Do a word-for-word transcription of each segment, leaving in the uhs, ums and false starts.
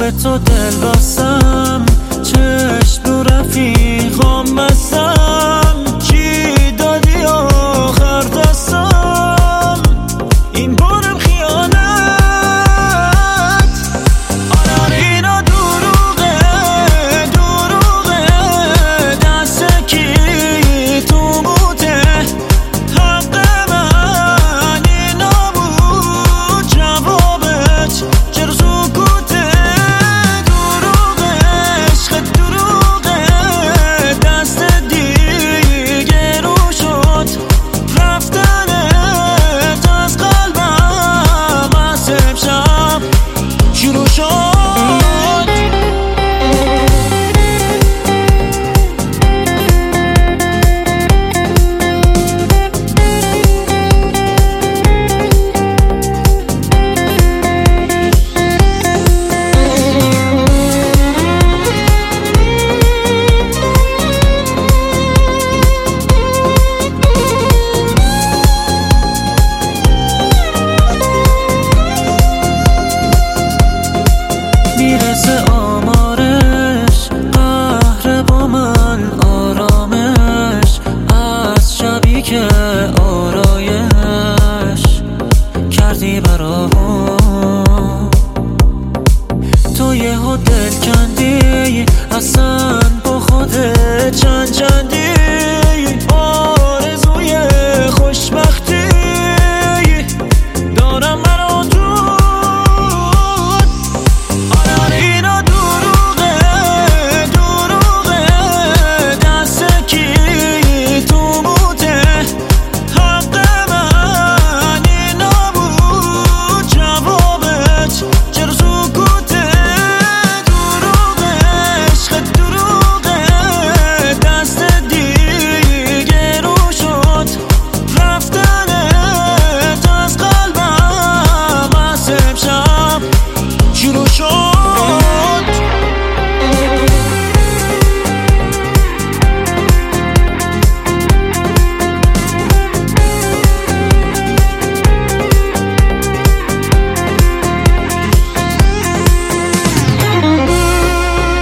به تو دل بستم، چشم رو رفیقام بستم، چی دادی آخر دستم، این بارم خیانت. آره آره اینا دروغه دروغه، دست کی تو بوده، حق من اینا بود، جوابت چرا سکوته. دروغه عشق دروغه، دست دیگه رو شد، رفتنت از قلبم از امشب شروع شد. میرسه آمارش، قهر با من آرامش، از شبی که آرایش کردی برام. تو یهو دل کندی، اصلا با خودت چند چندی، آرزوی خوشبختی دارم برا تو.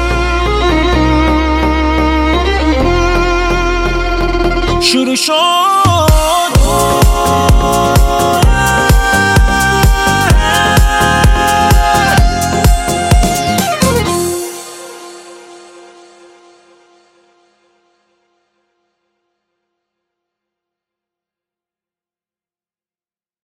شروع شد.